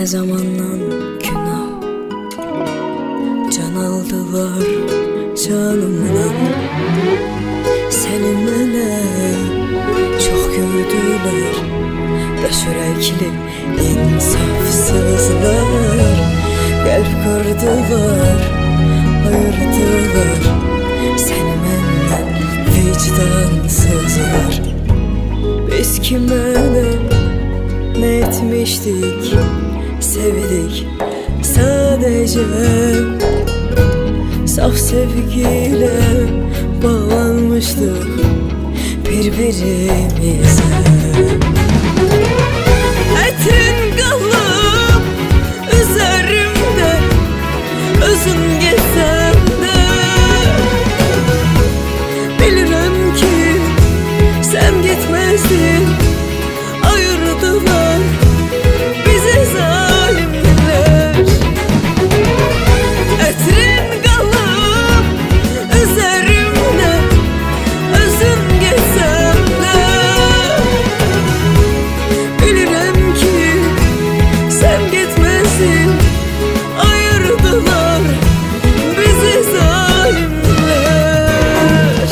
Ne zamandan günah can aldılar canımdan. Seni mənə çok gördüler, daş yürekli insafsızlar. Kalp kırdılar, ayırdılar seni məndən vicdansızlar. Biz kime ne etmiştik, sevdik sadece. Saf sevgiyle bağlanmıştık birbirimize. Etrin kalıp üzerimde, özün geçsen de bilirim ki sen gitmezdin. Ayırdılar bizi zalimler. Etrin kalıp üzerimde, özüm geçsem de bilirim ki sen gitmezdin. Ayırdılar bizi zalimler.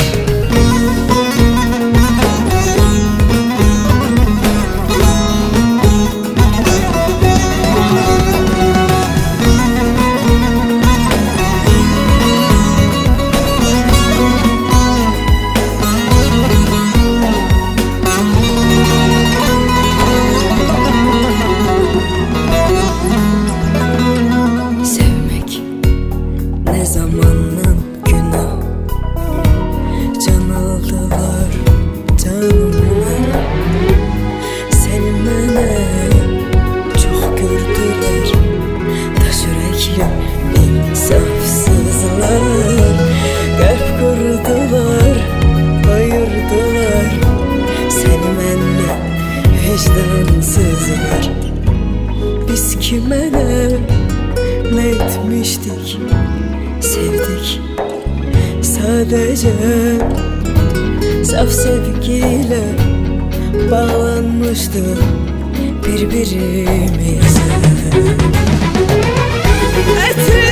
Ne zamandan günah can aldılar canımdan. Seni mənə çok gördüler, daş yürekli insafsızlar. Kalp kırdılar, ayırdılar seni məndən vicdansızlar. Biz kime ne etmiştik, sevdik sadece. Saf sevgiyle bağlanmıştık birbirimize.